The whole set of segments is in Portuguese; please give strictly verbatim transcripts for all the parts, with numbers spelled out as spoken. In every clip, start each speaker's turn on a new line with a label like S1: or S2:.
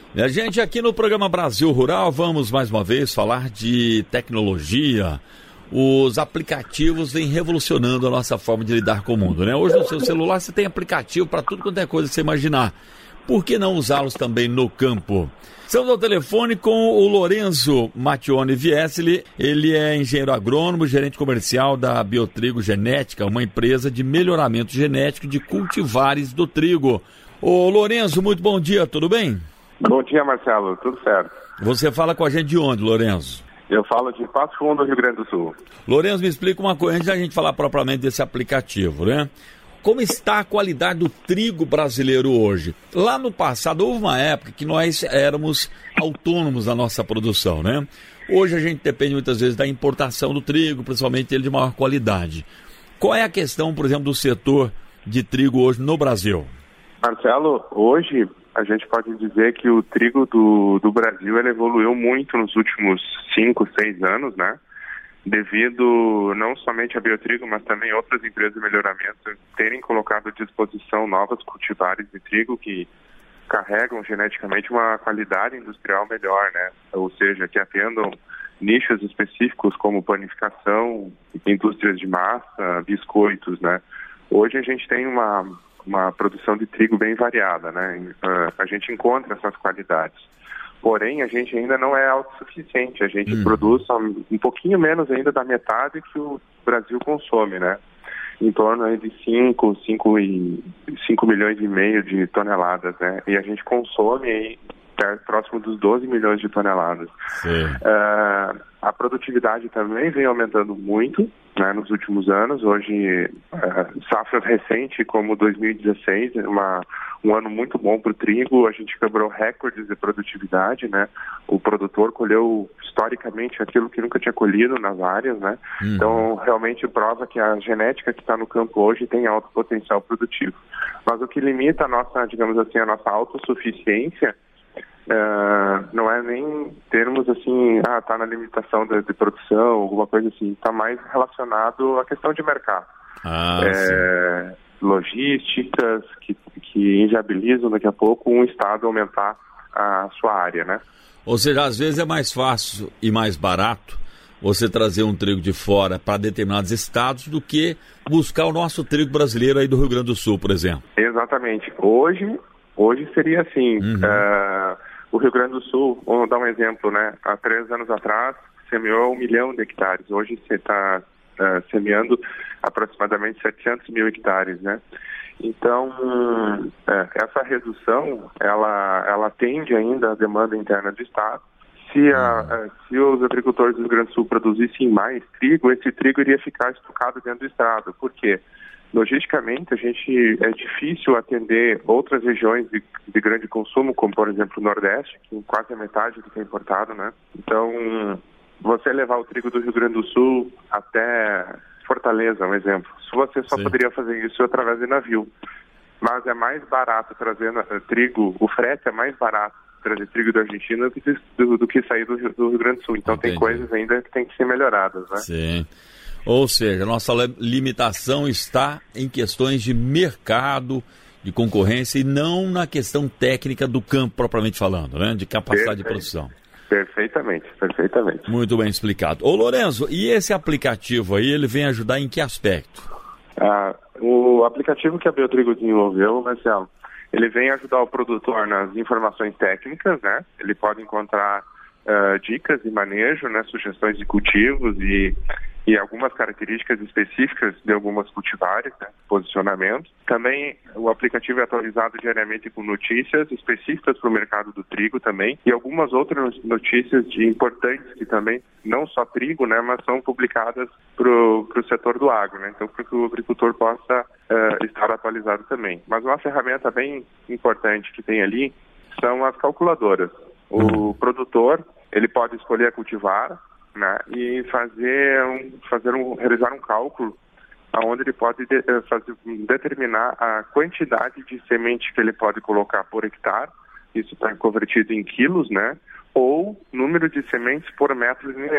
S1: A gente aqui no programa Brasil Rural vamos mais uma vez falar de tecnologia. Os aplicativos vêm revolucionando a nossa forma de lidar com o mundo, né? Hoje no seu celular você tem aplicativo para tudo quanto é coisa que você imaginar. Por que não usá-los também no campo? Estamos ao telefone com o Lorenzo Mattioni Viesli. Ele é engenheiro agrônomo, gerente comercial da Biotrigo Genética, uma empresa de melhoramento genético de cultivares do trigo. Ô Lorenzo, muito bom dia, tudo bem?
S2: Bom dia, Marcelo, tudo certo.
S1: Você fala com a gente de onde, Lorenzo?
S2: Eu falo de Passo Fundo, Rio Grande do Sul.
S1: Lorenzo, me explica uma coisa, antes da gente falar propriamente desse aplicativo, né? Como está a qualidade do trigo brasileiro hoje? Lá no passado, houve uma época que nós éramos autônomos na nossa produção, né? Hoje a gente depende muitas vezes da importação do trigo, principalmente ele de maior qualidade. Qual é a questão, por exemplo, do setor de trigo hoje no Brasil?
S2: Marcelo, hoje a gente pode dizer que o trigo do, do Brasil ele evoluiu muito nos últimos cinco, seis anos, né? Devido não somente a Biotrigo, mas também outras empresas de melhoramento terem colocado à disposição novos cultivares de trigo que carregam geneticamente uma qualidade industrial melhor, né? Ou seja, que atendam nichos específicos como panificação, indústrias de massa, biscoitos, né? Hoje a gente tem uma, uma produção de trigo bem variada, né? A gente encontra essas qualidades. Porém, a gente ainda não é autossuficiente. A gente hum. produz um pouquinho menos ainda da metade que o Brasil consome, né? Em torno aí de cinco, cinco milhões e meio de toneladas, né? E a gente consome aí próximo dos doze milhões de toneladas. Uh, a produtividade também vem aumentando muito, né, nos últimos anos. Hoje, uh, safras recentes como dois mil e dezesseis, uma, um ano muito bom para o trigo, a gente quebrou recordes de produtividade, né? O produtor colheu historicamente aquilo que nunca tinha colhido nas áreas, né? Uhum. Então, realmente prova que a genética que está no campo hoje tem alto potencial produtivo. Mas o que limita a nossa, digamos assim, a nossa autossuficiência Uh, não é nem termos assim, ah, tá na limitação de, de produção, alguma coisa assim, está mais relacionado à questão de mercado.
S1: Ah,
S2: é, logísticas que, que inviabilizam daqui a pouco um estado aumentar a sua área, né?
S1: Ou seja, às vezes é mais fácil e mais barato você trazer um trigo de fora para determinados estados do que buscar o nosso trigo brasileiro aí do Rio Grande do Sul, por exemplo.
S2: Exatamente. Hoje, hoje seria assim.
S1: Uhum.
S2: Uh, O Rio Grande do Sul, vamos dar um exemplo, né? Há três anos atrás, semeou um milhão de hectares. Hoje você está uh, semeando aproximadamente setecentos mil hectares, né? Então, uh, essa redução, ela, ela atende ainda à demanda interna do Estado. Se, a, uh, se os agricultores do Rio Grande do Sul produzissem mais trigo, esse trigo iria ficar estocado dentro do Estado. Por quê? Logisticamente, a gente é difícil atender outras regiões de, de grande consumo, como, por exemplo, o Nordeste, que quase a metade do que é importado, né? Então, você levar o trigo do Rio Grande do Sul até Fortaleza, um exemplo, você só Sim. poderia fazer isso através de navio. Mas é mais barato trazer uh, trigo, o frete é mais barato trazer trigo da Argentina do que, do, do que sair do, do Rio Grande do Sul. Então, Entendi. Tem coisas ainda que tem que ser melhoradas, né?
S1: Sim. Ou seja, a nossa limitação está em questões de mercado, de concorrência e não na questão técnica do campo propriamente falando, né? De capacidade Perfeito. de produção.
S2: Perfeitamente, perfeitamente.
S1: Muito bem explicado. Ô Lorenzo, e esse aplicativo aí, ele vem ajudar em que aspecto?
S2: Ah, o aplicativo que a Biotrigo desenvolveu, Marcelo, ele vem ajudar o produtor nas informações técnicas, né? Ele pode encontrar uh, dicas de manejo, né? Sugestões de cultivos e e algumas características específicas de algumas cultivares, né, posicionamento. Também o aplicativo é atualizado diariamente com notícias específicas para o mercado do trigo também e algumas outras notícias de importantes que também, não só trigo, né, mas são publicadas para o setor do agro, né, então para que o agricultor possa uh, estar atualizado também. Mas uma ferramenta bem importante que tem ali são as calculadoras. O produtor, ele pode escolher a cultivar, né, e fazer um, fazer um, realizar um cálculo onde ele pode de, fazer, determinar a quantidade de semente que ele pode colocar por hectare, isso está convertido em quilos, né, ou número de sementes por metro linear.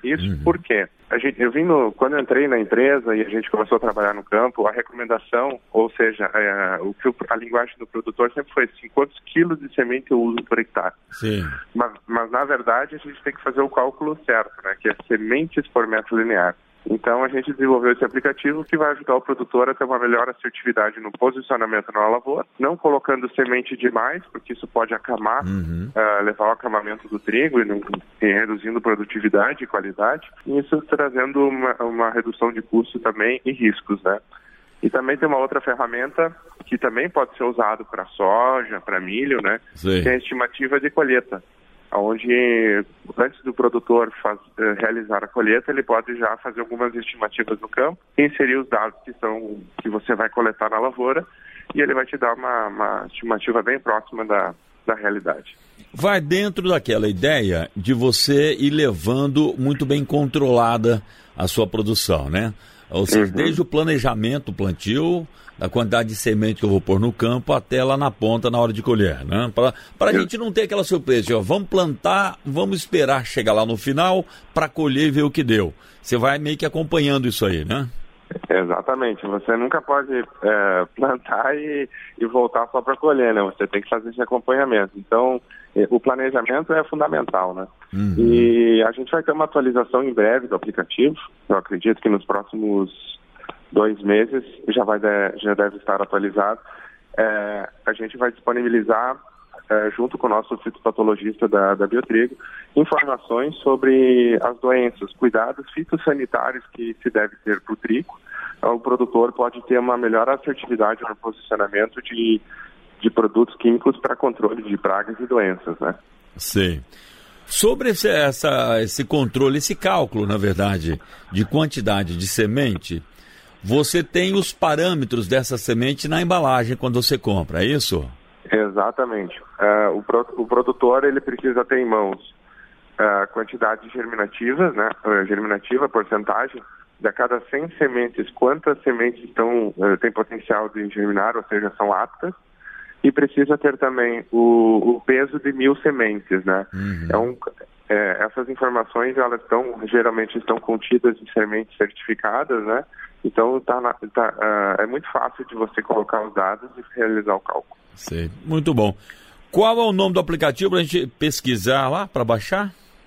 S2: Isso
S1: Uhum.
S2: porque a gente, eu vim no, quando eu entrei na empresa e a gente começou a trabalhar no campo, a recomendação, ou seja, é, o que o, a linguagem do produtor sempre foi assim, quantos quilos de semente eu uso por hectare.
S1: Sim.
S2: Mas, mas na verdade a gente tem que fazer o cálculo certo, né, que é sementes por metro linear. Então a gente desenvolveu esse aplicativo que vai ajudar o produtor a ter uma melhor assertividade no posicionamento na lavoura, não colocando semente demais, porque isso pode acamar,
S1: Uhum.
S2: uh, levar ao acamamento do trigo e, não, e reduzindo produtividade e qualidade, e isso trazendo uma, uma redução de custo também e riscos, né? E também tem uma outra ferramenta que também pode ser usada para soja, para milho, né?
S1: Sim.
S2: Que é a estimativa de colheita, onde antes do produtor faz, eh, realizar a colheita, ele pode já fazer algumas estimativas no campo, inserir os dados que, são, que você vai coletar na lavoura, e ele vai te dar uma, uma estimativa bem próxima da, da realidade.
S1: Vai dentro daquela ideia de você ir levando muito bem controlada a sua produção, né? Ou seja,
S2: Uhum.
S1: desde o planejamento, o plantio, da quantidade de semente que eu vou pôr no campo até lá na ponta na hora de colher, né? Para a gente não ter aquela surpresa, ó, vamos plantar, vamos esperar chegar lá no final para colher e ver o que deu. Você vai meio que acompanhando isso aí, né?
S2: Exatamente, você nunca pode é, plantar e, e voltar só para colher, né? Você tem que fazer esse acompanhamento. Então, o planejamento é fundamental, né?
S1: Uhum.
S2: E a gente vai ter uma atualização em breve do aplicativo. Eu acredito que nos próximos dois meses já, vai de, já deve estar atualizado. É, a gente vai disponibilizar, é, junto com o nosso fitopatologista da, da Biotrigo, informações sobre as doenças, cuidados fitossanitários que se deve ter para o trigo. O produtor pode ter uma melhor assertividade no posicionamento de, de produtos químicos para controle de pragas e doenças, né?
S1: Sim. Sobre esse, essa, esse controle, esse cálculo, na verdade, de quantidade de semente, você tem os parâmetros dessa semente na embalagem quando você compra, é isso?
S2: Exatamente. Uh, o, pro, o produtor ele precisa ter em mãos a uh, quantidade germinativas, né? Uh, germinativa, porcentagem, de a cada cem sementes, quantas sementes estão, uh, têm potencial de germinar, ou seja, são aptas, e precisa ter também o, o peso de mil sementes, né? Uhum. É um, é, essas informações, elas estão, geralmente estão contidas em sementes certificadas, né? Então, tá na, tá, uh, é muito fácil de você colocar os dados e realizar o cálculo.
S1: Sei. Muito bom. Qual é o nome do aplicativo para a gente pesquisar lá, para baixar?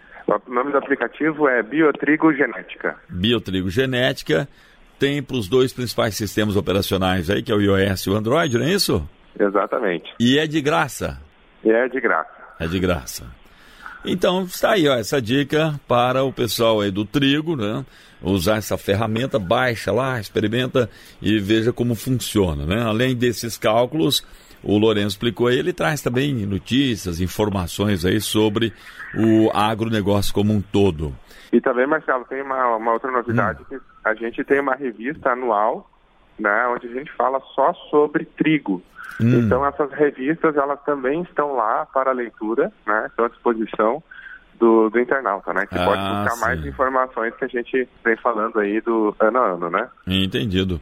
S2: O nome do aplicativo é Biotrigo Genética.
S1: Biotrigo Genética. Tem para os dois principais sistemas operacionais aí, que é o iOS e o Android, não é isso?
S2: Exatamente.
S1: E é de graça?
S2: E é de graça.
S1: É de graça. Então, está aí, ó, essa dica para o pessoal aí do trigo, né? Usar essa ferramenta, baixa lá, experimenta e veja como funciona, né? Além desses cálculos, o Lourenço explicou aí, ele traz também notícias, informações aí sobre o agronegócio como um todo.
S2: E também, Marcelo, tem uma, uma outra novidade, hum. que a gente tem uma revista anual, né, onde a gente fala só sobre trigo. Hum. Então, essas revistas, elas também estão lá para leitura, né, estão à disposição do, do internauta, né, que ah, pode buscar sim. mais informações que a gente vem falando aí do ano a ano, né.
S1: Entendido.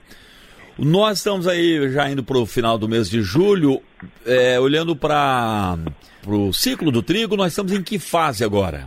S1: Nós estamos aí já indo para o final do mês de julho, é, olhando para o ciclo do trigo, nós estamos em que fase agora?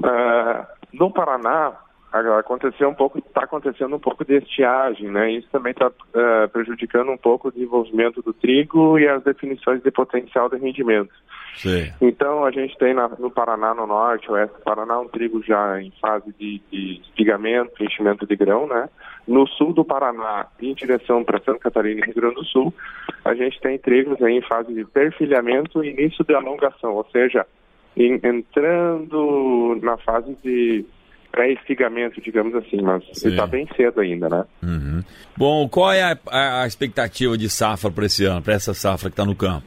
S2: Uh, no Paraná, aconteceu um pouco, está acontecendo um pouco de estiagem, né? Isso também está uh, prejudicando um pouco o desenvolvimento do trigo e as definições de potencial de rendimento.
S1: Sim.
S2: Então a gente tem na, no Paraná, no norte, oeste do Paraná, um trigo já em fase de, de espigamento, enchimento de grão, né? No sul do Paraná, em direção para Santa Catarina e Rio Grande do Sul, a gente tem trigos aí em fase de perfilhamento e início de alongação, ou seja, em, entrando na fase de pré-espigamento, digamos assim, mas está bem cedo ainda, né?
S1: Uhum. Bom, qual é a, a expectativa de safra para esse ano, para essa safra que está no campo?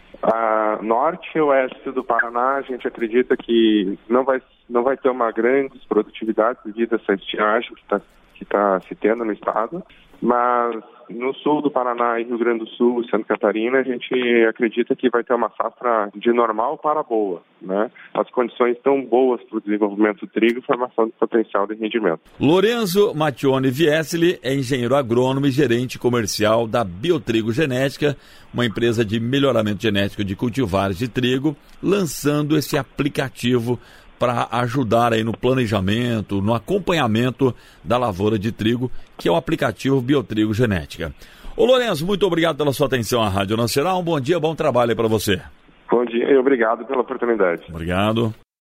S2: A norte e oeste do Paraná, a gente acredita que não vai, não vai ter uma grande produtividade devido a essa estiagem que está que tá se tendo no estado, mas no sul do Paraná e Rio Grande do Sul e Santa Catarina, a gente acredita que vai ter uma safra de normal para boa, né? As condições estão boas para o desenvolvimento do trigo e formação de potencial de rendimento.
S1: Lorenzo Mattione Viesli é engenheiro agrônomo e gerente comercial da Biotrigo Genética, uma empresa de melhoramento genético de cultivares de trigo, lançando esse aplicativo para ajudar aí no planejamento, no acompanhamento da lavoura de trigo, que é o aplicativo Biotrigo Genética. Ô Lourenço, muito obrigado pela sua atenção à Rádio Nacional. Um bom dia, bom trabalho aí para você.
S2: Bom dia e obrigado pela oportunidade.
S1: Obrigado.